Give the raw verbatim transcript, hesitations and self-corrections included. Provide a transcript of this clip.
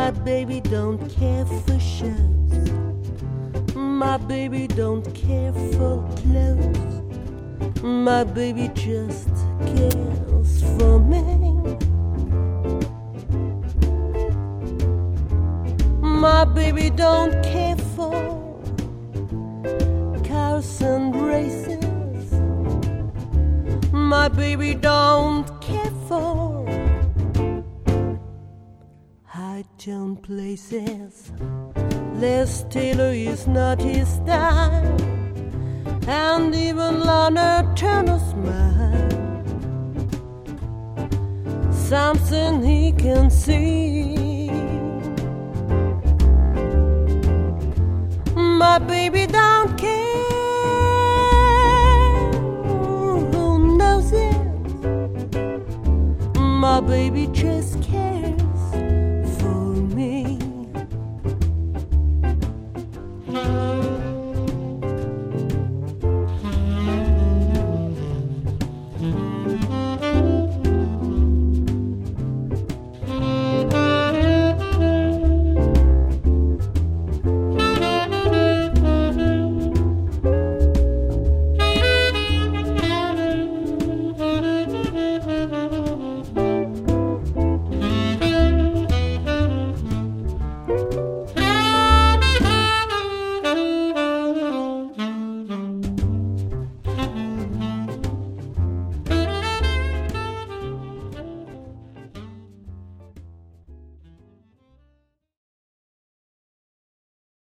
My baby don't care for shows. My baby don't care for clothes. My baby just cares for me. My baby don't care for cars and races. My baby don't care for high-tone places. Les Taylor is not his style, and even Lana Turner's smile, something he can see. My baby don't care who knows it. My baby just cares